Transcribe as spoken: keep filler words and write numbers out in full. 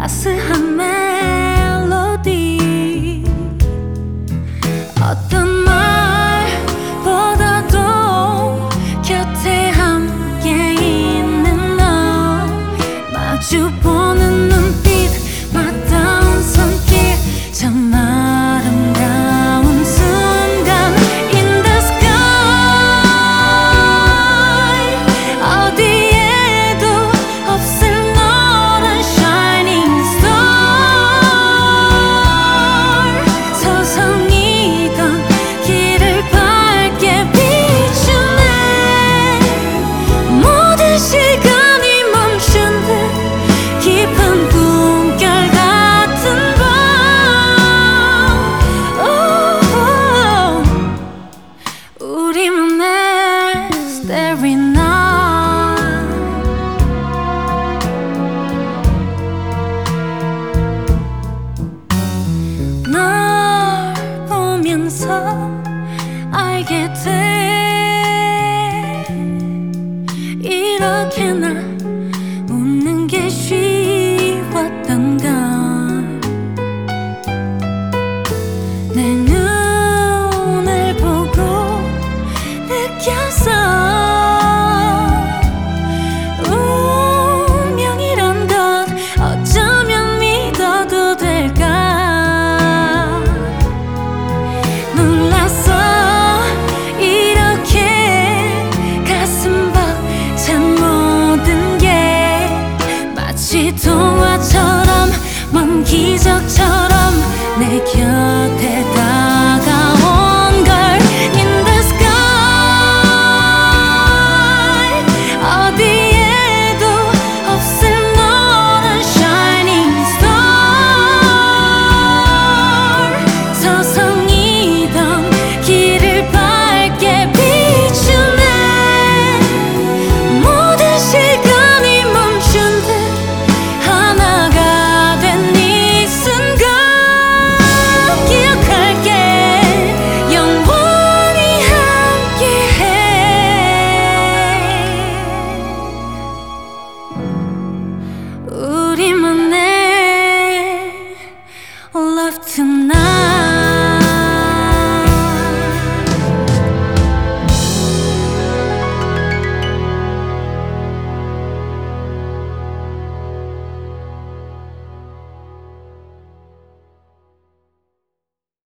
따스한 멜로디 어떤 말보다도 곁에 함께 있는 너 마주보는 눈빛 맞닿은 손길 참 아름다운 순간 In the sky 어디에도 없을 너란 shining star 서성이던 길을 밝게 비추네 모든 시간이 멈춘 듯 깊은 꿈결 같은 밤 우리만의 Starry Night 널 보면서 알게 돼 이렇게 나 웃는 게 쉬웠던 걸 내 눈을 보고 느꼈어 운명이란 것 어쩌면 믿어도 될까 놀랐어 이렇게 가슴 벅찬 모든 게 마치 동화처럼 먼 기적처럼